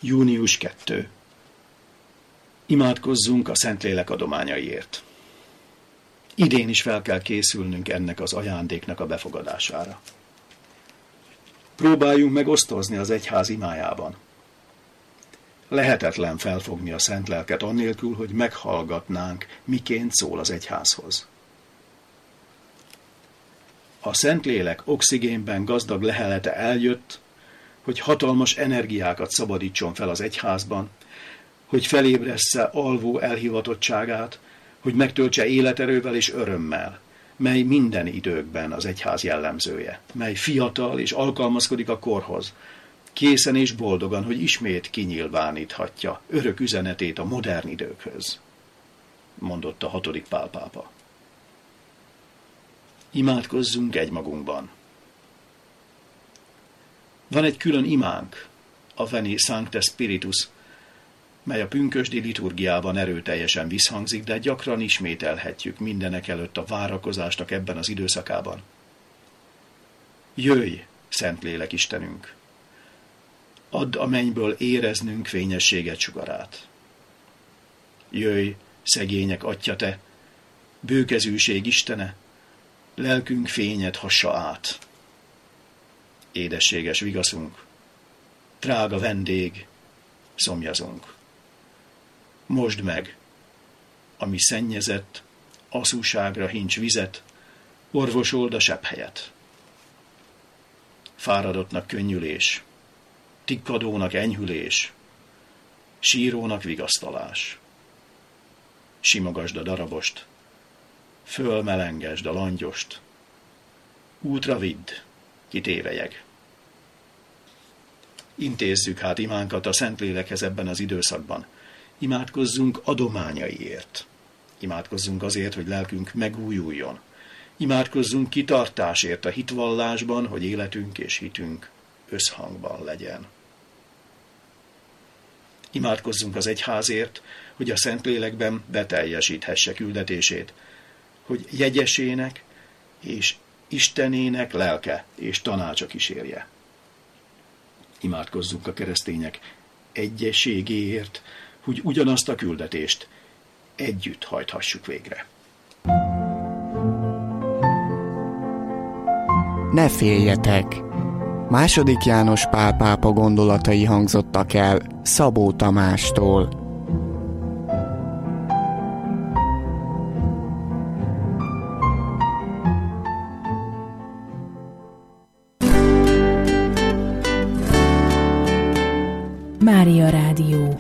Június 2. Imádkozzunk a Szentlélek adományaiért. Idén is fel kell készülnünk ennek az ajándéknak a befogadására. Próbáljunk meg osztozni az egyház imájában. Lehetetlen felfogni a szent lelket annélkül, hogy meghallgatnánk, miként szól az egyházhoz. A Szentlélek oxigénben gazdag lehelete eljött, hogy hatalmas energiákat szabadítson fel az egyházban, hogy felébressze alvó elhivatottságát, hogy megtöltse életerővel és örömmel, mely minden időkben az egyház jellemzője, mely fiatal és alkalmazkodik a korhoz, készen és boldogan, hogy ismét kinyilváníthatja örök üzenetét a modern időkhöz, mondotta 6. Pál pápa. Imádkozzunk egymagunkban. Van egy külön imánk, a Veni Sancte Spiritus, mely a pünkösdi liturgiában erőteljesen visszhangzik, de gyakran ismételhetjük mindenek előtt a várakozásnak ebben az időszakában. Jöjj, Szentlélek Istenünk! Add a mennyből éreznünk fényességet sugarát. Jöjj, szegények Atya te, bőkezűség Istene, lelkünk fényet hassa át. Édességes vigaszunk, drága vendég, szomjazunk. Mosd meg, ami szennyezett, aszúságra hincs vizet, orvosold a sebhelyet. Fáradottnak könnyülés, tikkadónak enyhülés, sírónak vigasztalás. Simogasd a darabost, fölmelengesd a langyost, útra vidd, ki tévelyeg. Intézzük hát imánkat a Szentlélekhez ebben az időszakban. Imádkozzunk adományaiért. Imádkozzunk azért, hogy lelkünk megújuljon. Imádkozzunk kitartásért a hitvallásban, hogy életünk és hitünk összhangban legyen. Imádkozzunk az egyházért, hogy a Szentlélekben beteljesíthesse küldetését, hogy jegyesének és Istenének lelke és tanácsa kísérje. Imádkozzunk a keresztények egyességéért, hogy ugyanazt a küldetést együtt hajthassuk végre. Ne féljetek! II. János Pál pápa gondolatai hangzottak el Szabó Tamástól. Mária Rádió.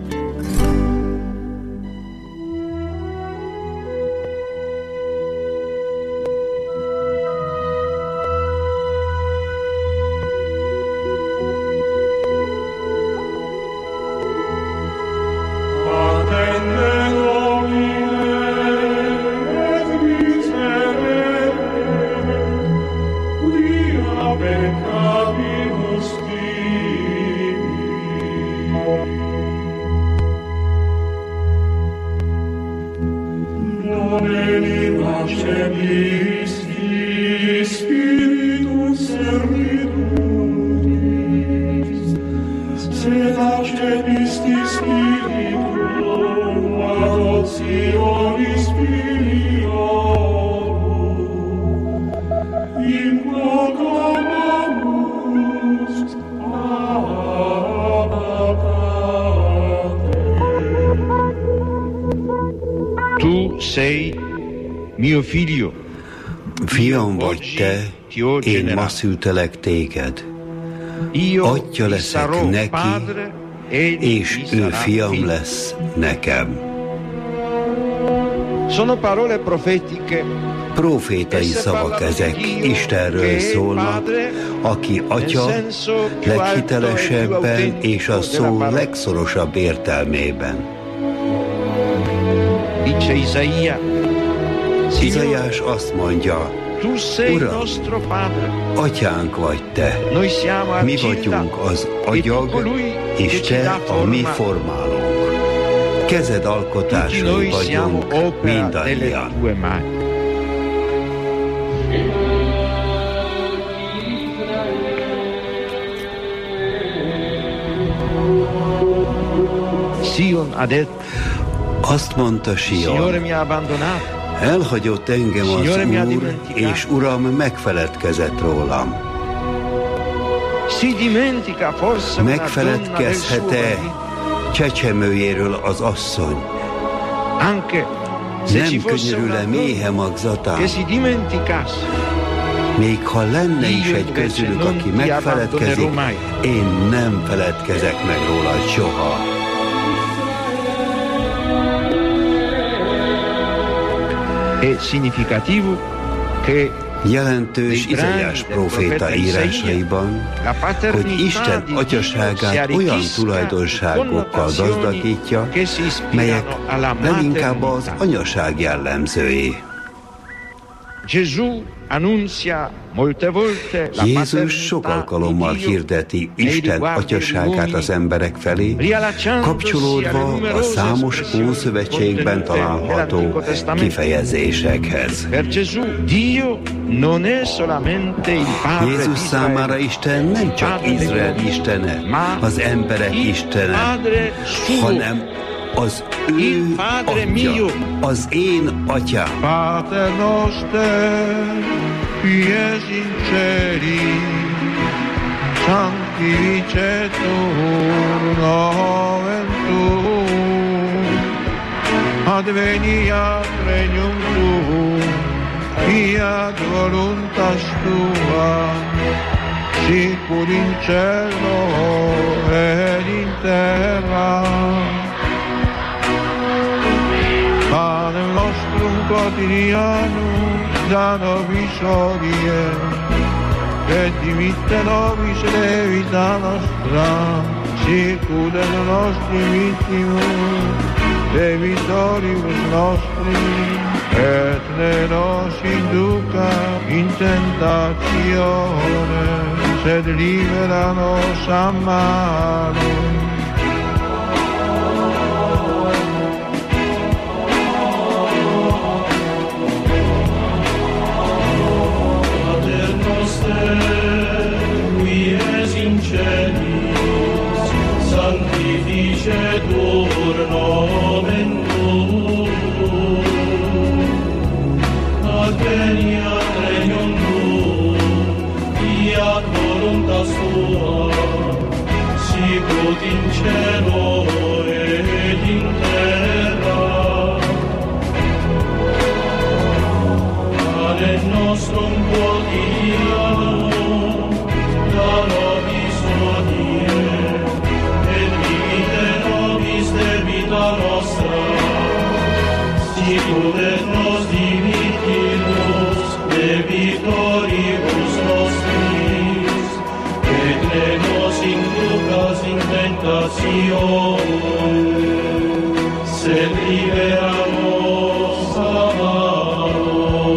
Tu sei mio figlio. Fiam vagy te, én ma szültelek téged. Atya leszek neki, és ő fiam lesz nekem. Sono parole profetiche. Profétai szavak ezek, Istenről szólnak, aki Atya leghitelesebben és a szó legszorosabb értelmében. Izaiás azt mondja, Uram, Atyánk vagy te, mi vagyunk az agyag, és te a mi formálónk. Kezed alkotásai vagyunk mindannyian. Sion ha detto, Azt mondta Signore Sion, mi ha abbandonato, elhagyott engem az Signore mi ha Úr, dimenticato. és Uram megfeledkezett rólam. Si dimentica forse una donna del suo Megfeledkezhet-e marito? csecsemőjéről az asszony? Anche se ci Nem fosse una könyörül-e méhe donna magzatán? che si dimenticasse, Még ha lenne is egy közülük, aki megfeledkezik, én nem feledkezek meg róla soha. è significativo che Jelentős Izaiás próféta írásaiban, hogy Isten atyaságát olyan tulajdonságokkal gazdagítja, melyek leginkább az anyaság jellemzői. Jézus sok alkalommal hirdeti Isten atyaságát az emberek felé, kapcsolódva a számos Ószövetségben található kifejezésekhez. Jézus számára Isten nem csak Izrael istene, az emberek istene, hanem az ő atya, az én atyám. Pater noster, qui es in celi, sanctificetur nomen tuum, adveniat regnum tuum, fiat voluntas tua, sicur in cielo ed in terra. Panem nostrum quotidianum da nobis hodie, et dimitte nobis levita nostra, sicut et nostri vittimus, debitoribus nostri, et ne nos induca in tentatione, sed libera nos a malo. Sanctificetur nomen tuum, adveniat regnum tuum, fiat voluntas tua, sicut in cielo et in terra. Panem nostrum quotidianum da nobis hodie, debita nostra, sicut et nos dimittimus debitoribus nostris, et ne nos inducas in tentatione, sed libera nos a malo.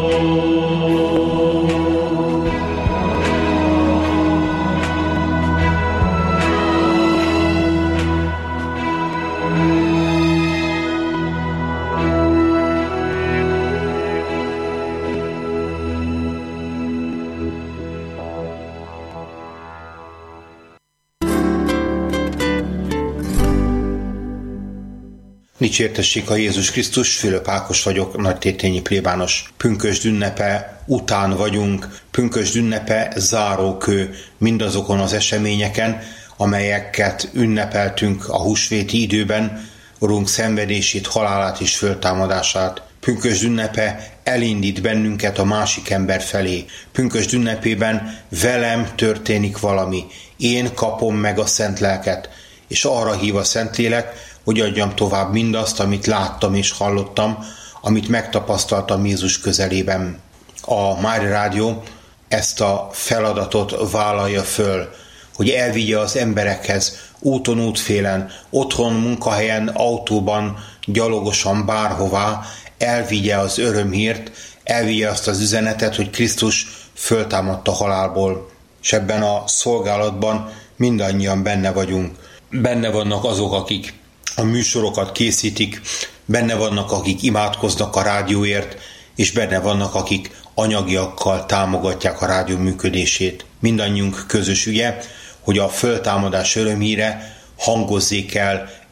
Dicsértessék a Jézus Krisztus, Fülöp Ákos vagyok, nagytétényi plébános. Pünkösd ünnepe után vagyunk, pünkösd ünnepe zárókő mindazokon az eseményeken, amelyeket ünnepeltünk a húsvéti időben, Urunk szenvedését, halálát és föltámadását. Pünkösd ünnepe elindít bennünket a másik ember felé. Pünkösd ünnepében velem történik valami. Én kapom meg a Szent Lelket, és arra hív a Szentlélek, hogy adjam tovább mindazt, amit láttam és hallottam, amit megtapasztaltam Jézus közelében. A Mária Rádió ezt a feladatot vállalja föl, hogy elvigye az emberekhez úton, útfélen, otthon, munkahelyen, autóban, gyalogosan, bárhová, elvigye az örömhírt, elvigye azt az üzenetet, hogy Krisztus föltámadt a halálból. És ebben a szolgálatban mindannyian benne vagyunk. Benne vannak azok, akik a műsorokat készítik, benne vannak, akik imádkoznak a rádióért, és benne vannak, akik anyagiakkal támogatják a rádió működését. Mindannyiunk közös ügye, hogy a föltámadás örömhíre hangozzék el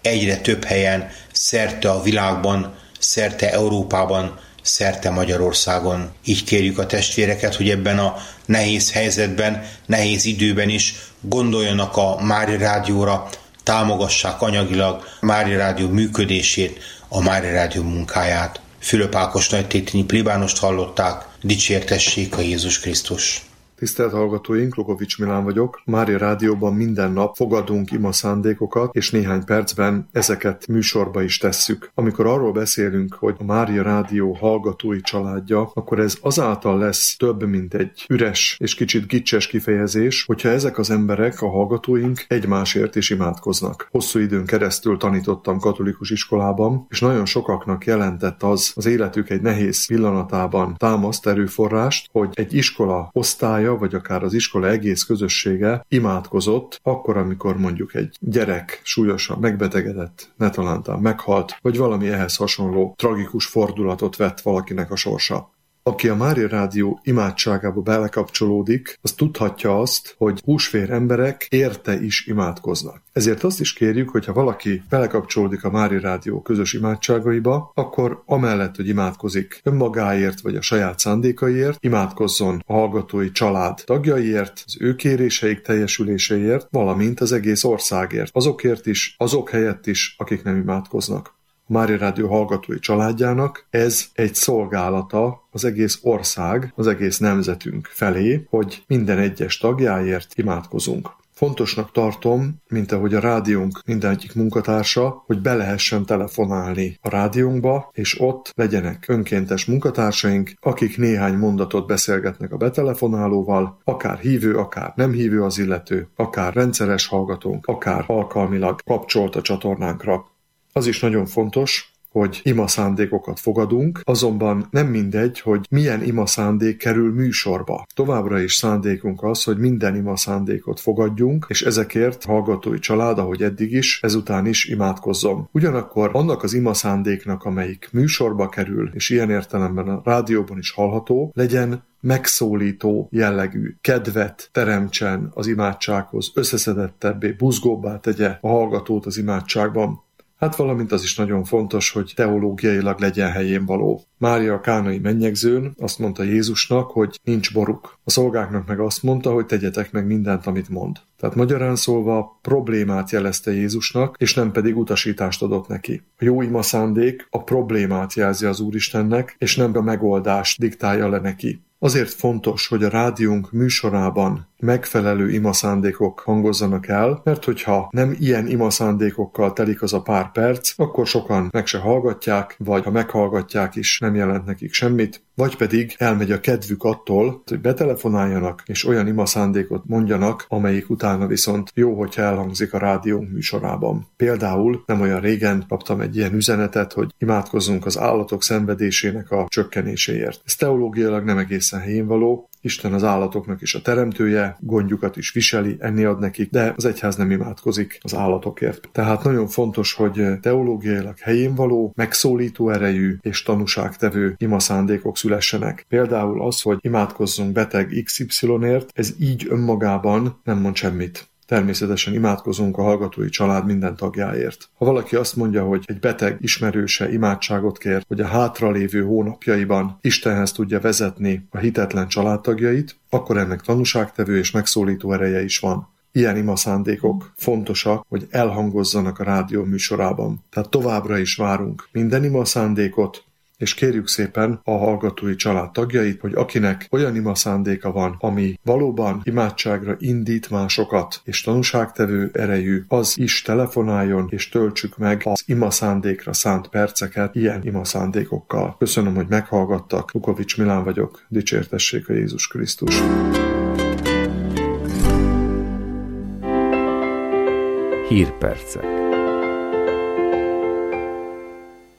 egyre több helyen, szerte a világban, szerte Európában, szerte Magyarországon. Így kérjük a testvéreket, hogy ebben a nehéz helyzetben, nehéz időben is gondoljanak a Mária Rádióra, támogassák anyagilag a Mária Rádió működését, a Mária Rádió munkáját. Fülöp Ákos nagytétényi plébánost hallották, dicsértessék a Jézus Krisztus! Tisztelt hallgatóink, Lugovics Milán vagyok. Mária Rádióban minden nap fogadunk ima szándékokat, és néhány percben ezeket műsorba is tesszük. Amikor arról beszélünk, hogy a Mária Rádió hallgatói családja, akkor ez azáltal lesz több, mint egy üres és kicsit gicses kifejezés, hogyha ezek az emberek, a hallgatóink egymásért is imádkoznak. Hosszú időn keresztül tanítottam katolikus iskolában, és nagyon sokaknak jelentett az életük egy nehéz pillanatában támaszt, erőforrást, hogy egy iskola osztálya, vagy akár az iskola egész közössége imádkozott, akkor, amikor mondjuk egy gyerek súlyosan megbetegedett, netalántán meghalt, vagy valami ehhez hasonló tragikus fordulatot vett valakinek a sorsa. Aki a Mária Rádió imádságába belekapcsolódik, az tudhatja azt, hogy húsvér emberek érte is imádkoznak. Ezért azt is kérjük, hogy ha valaki belekapcsolódik a Mária Rádió közös imádságaiba, akkor amellett, hogy imádkozik önmagáért vagy a saját szándékaiért, imádkozzon a hallgatói család tagjaiért, az ő kéréseik teljesüléséért, valamint az egész országért. Azokért is, azok helyett is, akik nem imádkoznak. A Mária Rádió hallgatói családjának ez egy szolgálata az egész ország, az egész nemzetünk felé, hogy minden egyes tagjáért imádkozunk. Fontosnak tartom, mint ahogy a rádiónk mindegyik munkatársa, hogy be lehessen telefonálni a rádiónkba, és ott legyenek önkéntes munkatársaink, akik néhány mondatot beszélgetnek a betelefonálóval, akár hívő, akár nem hívő az illető, akár rendszeres hallgatónk, akár alkalmilag kapcsolt a csatornánkra. Az is nagyon fontos, hogy ima szándékokat fogadunk, azonban nem mindegy, hogy milyen ima szándék kerül műsorba. Továbbra is szándékunk az, hogy minden ima szándékot fogadjunk, és ezekért a hallgatói család, ahogy eddig is, ezután is imádkozzon. Ugyanakkor annak az ima szándéknak, amelyik műsorba kerül, és ilyen értelemben a rádióban is hallható, legyen megszólító jellegű, kedvet teremtsen az imádsághoz, összeszedettebbé, buzgóbbá tegye a hallgatót az imádságban. Hát valamint az is nagyon fontos, hogy teológiailag legyen helyén való. Mária a kánai mennyegzőn azt mondta Jézusnak, hogy nincs boruk. A szolgáknak meg azt mondta, hogy tegyetek meg mindent, amit mond. Tehát magyarán szólva problémát jelezte Jézusnak, és nem pedig utasítást adott neki. A jó ima szándék a problémát jelzi az Úristennek, és nem a megoldást diktálja le neki. Azért fontos, hogy a rádiónk műsorában megfelelő imaszándékok hangozzanak el, mert hogyha nem ilyen imaszándékokkal telik az a pár perc, akkor sokan meg se hallgatják, vagy ha meghallgatják is, nem jelent nekik semmit, vagy pedig elmegy a kedvük attól, hogy betelefonáljanak, és olyan imaszándékot mondjanak, amelyik utána viszont jó, hogyha elhangzik a rádiónk műsorában. Például nem olyan régen kaptam egy ilyen üzenetet, hogy imádkozzunk az állatok szenvedésének a csökkenéséért. Ez teológiailag nem egészen helyén való, Isten az állatoknak is a teremtője, gondjukat is viseli, enni ad nekik, de az egyház nem imádkozik az állatokért. Tehát nagyon fontos, hogy teológiailag helyén való, megszólító erejű és tanúságtevő imaszándékok szülessenek. Például az, hogy imádkozzunk beteg XY-ért, ez így önmagában nem mond semmit. Természetesen imádkozunk a hallgatói család minden tagjáért. Ha valaki azt mondja, hogy egy beteg ismerőse imádságot kér, hogy a hátralévő hónapjaiban Istenhez tudja vezetni a hitetlen családtagjait, akkor ennek tanúságtevő és megszólító ereje is van. Ilyen imaszándékok fontosak, hogy elhangozzanak a rádió műsorában. Tehát továbbra is várunk minden imaszándékot, és kérjük szépen a hallgatói család tagjait, hogy akinek olyan imaszándéka van, ami valóban imádságra indít másokat, és tanúságtevő erejű, az is telefonáljon, és töltsük meg az imaszándékra szánt perceket ilyen imaszándékokkal. Köszönöm, hogy meghallgattak. Lukovics Milán vagyok. Dicsértessék a Jézus Krisztus. Hírpercek.